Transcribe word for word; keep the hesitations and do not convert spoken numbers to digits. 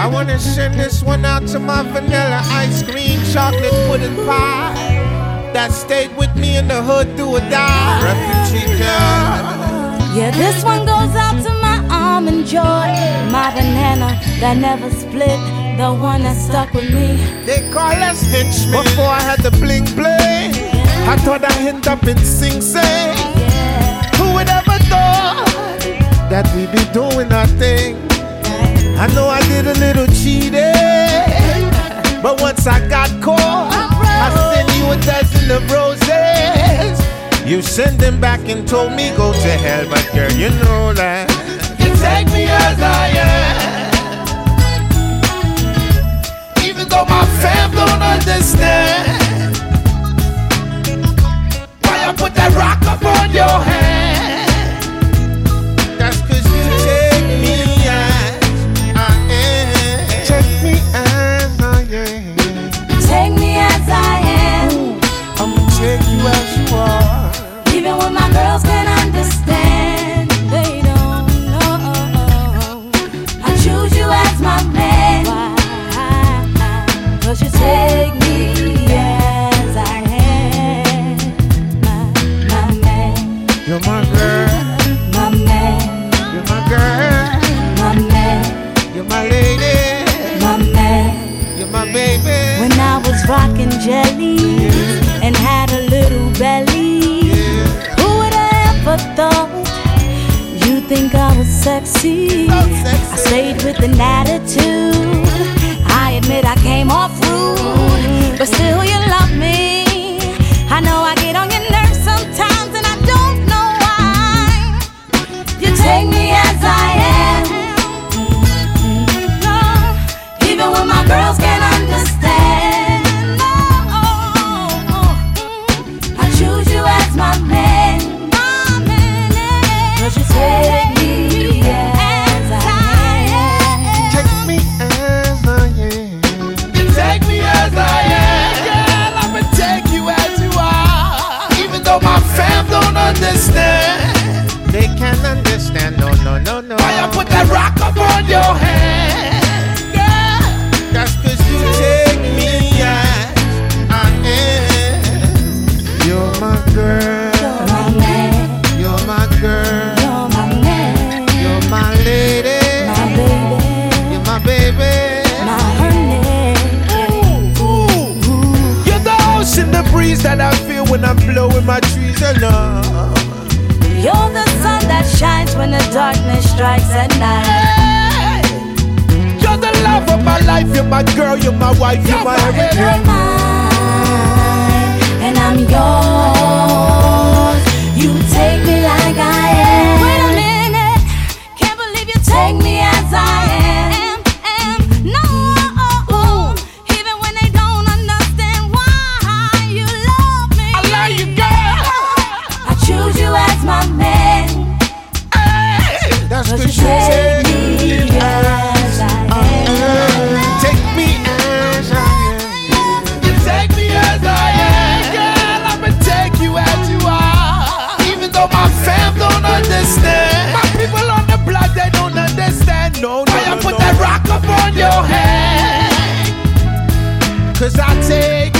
I wanna send this one out to my vanilla ice cream chocolate pudding pie that stayed with me in the hood through or die. Refugee girl. Yeah, this one goes out to my almond joy, my banana that never split, the one that stuck with me. They call us henchmen. Before I had the bling bling, yeah. I thought I'd end up in Sing Sing. Yeah. Who would ever thought that we'd be doing our thing? I know I did a little cheating, but once I got caught, I sent you a dozen of roses. You sent them back and told me go to hell, but girl, you know that you take me as I am, even though my fam don't understand. Why I put that rock up on your hand? That's 'cause you take me as I am. Take me as I am. Take me as I am. I'ma take you as you are. Even when my girls can't understand, they don't know. I choose you as my man. Why? 'Cause you take me as I am. My, my man. You're my girl. My man. You're my girl. My man. You're my lady. My man. You're my baby. When I was rocking jelly, yeah, and had a little belly, yeah, who would have ever thought you think I was sexy? So sexy. I stayed with an attitude. I admit I came off rude, but still you love me. I know I get on your nerves sometimes, and I don't know why. You take me as I am. No, even when my girls can't understand. No, I choose you as my man. My man, 'cause you take me as I am. Take me as I am. You take me as I am. Girl, I'ma take you as you are. Even though my fam don't understand. They can't understand, no, no, no, no. Why I put that rock up on your hand? Girl, that's 'cause you take me as I am. You're my girl. You're my man. You're my girl. You're my man. You're my lady. My baby. You're my baby. My honey. Ooh, ooh. You're the ocean, the breeze that I feel when I'm blowing my trees along. You're the sun that shines when the darkness strikes at night. Hey, you're the love of my life. You're my girl. You're my wife. You're, you're my everything. You're mine, and I'm yours. You take me like I am. Wait a minute, can't believe you take me as I am. am. No, even when they don't understand why you love me. I love you, girl. I choose you as my man. Hey, that's 'cause you take me as I am. Take me as I am. You take me as I am. Girl, I'ma take you as you are. Even though my fam don't understand. My people on the block, they don't understand. No, no, Why no, I put no. that rock up on your head? 'Cause I take